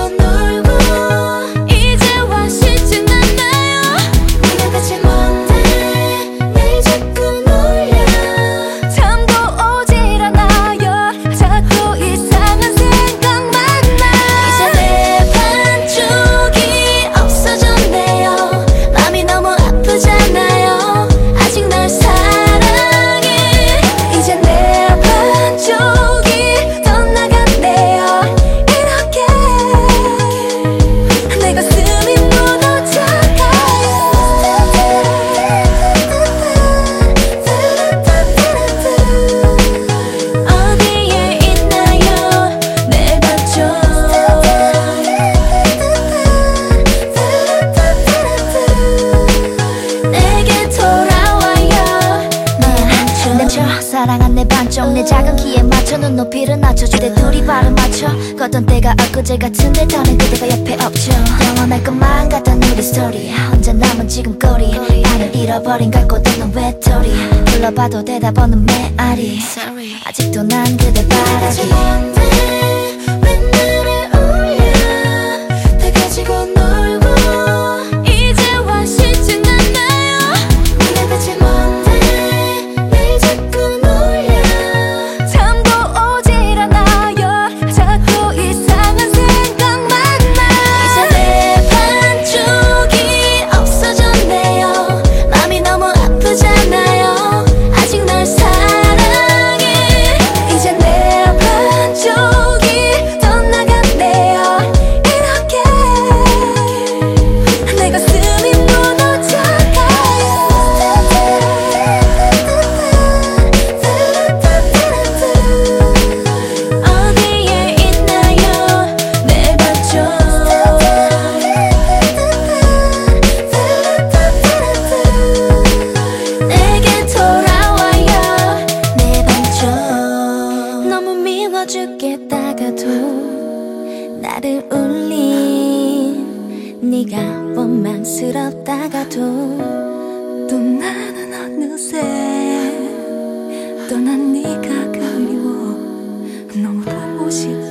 놀고 이제와 쉽진 않나요. 네가 대체 뭔데 날 자꾸 놀려. 잠도 오질 않아요. 자꾸 이상한 생각만 나. 이제 내 반쪽이 없어졌네요. 맘이 너무 아프잖아요. 아직 날 사랑해. 이제 내 반쪽이 떠나갔네요. 이렇게 내 가슴이 무너져가요. 어디에 있나요 내 반쪽. 내게 돌아와요 내 반쪽. 사랑한 내 반쪽. 내 작은 키에 맞춰 눈높이를 낮춰줄 때 둘이 발을 맞춰 걷던 때가 엊그제 같은데 더는 그대가 옆에 없죠. 영원할 것만 같던 우리 스토리. 혼자 남은 지금 거리. 나는 잃어버린 갈 곳 없는 외톨이. 불러봐도 대답 없는 메아리. 아직도 난 그대 바라기. 이제와 쉽진 않나요. 네가 대체 뭔데 날 자꾸 놀려. 잠도 오질 않아요. 자꾸 이상한 생각만 나. 이제 내 반쪽이 없어졌네요. 맘이 너무 아프잖아요. 아직 널 사랑해. 이제 내 반쪽이 떠나갔네요. 이렇게 내 가슴이 무너져가요. 어디에 있나요 내 반쪽. 내게 돌아와요 내 반쪽. 너무 미워 죽겠다가도 나를 울린 네가 원망스럽다가도 또 나는 어느새 떠난 네가 그리워. 너무 보고 싶어.